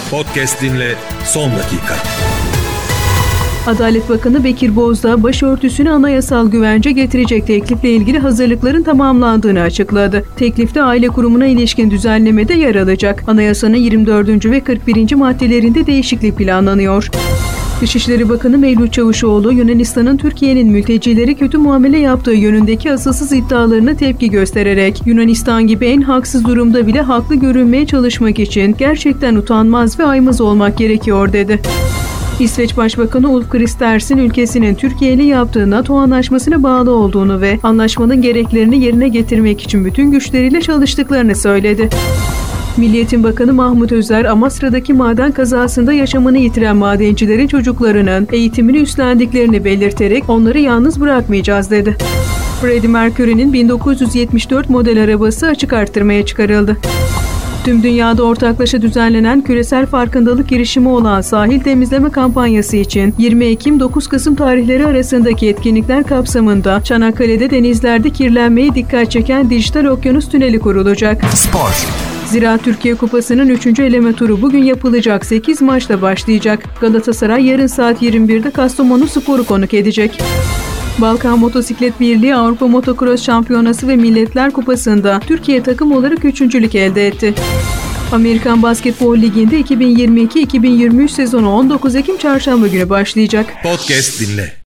Podcast dinle son dakika. Adalet Bakanı Bekir Bozdağ, başörtüsüne anayasal güvence getirecek teklifle ilgili hazırlıkların tamamlandığını açıkladı. Teklifte aile kurumuna ilişkin düzenlemede yer alacak. Anayasanın 24. ve 41. maddelerinde değişiklik planlanıyor. Dışişleri Bakanı Mevlüt Çavuşoğlu, Yunanistan'ın Türkiye'nin mültecilere kötü muamele yaptığı yönündeki asılsız iddialarına tepki göstererek, Yunanistan gibi en haksız durumda bile haklı görünmeye çalışmak için gerçekten utanmaz ve aymaz olmak gerekiyor dedi. İsveç Başbakanı Ulf Kristersson, ülkesinin Türkiye ile yaptığı NATO anlaşmasına bağlı olduğunu ve anlaşmanın gereklerini yerine getirmek için bütün güçleriyle çalıştıklarını söyledi. Milliyetin Bakanı Mahmut Özer, Amasra'daki maden kazasında yaşamını yitiren madencilerin çocuklarının eğitimini üstlendiklerini belirterek onları yalnız bırakmayacağız dedi. Freddie Mercury'nin 1974 model arabası açık arttırmaya çıkarıldı. Tüm dünyada ortaklaşa düzenlenen küresel farkındalık girişimi olan sahil temizleme kampanyası için 20 Ekim-9 Kasım tarihleri arasındaki etkinlikler kapsamında Çanakkale'de denizlerde kirlenmeye dikkat çeken dijital okyanus tüneli kurulacak. Spor. Ziraat Türkiye Kupası'nın 3. eleme turu bugün yapılacak 8 maçla başlayacak. Galatasaray yarın saat 21'de Kastamonuspor'u konuk edecek. Balkan Motosiklet Birliği Avrupa Motocross Şampiyonası ve Milletler Kupası'nda Türkiye takım olarak 3. elde etti. Amerikan Basketbol Ligi'nde 2022-2023 sezonu 19 Ekim Çarşamba günü başlayacak. Podcast dinle.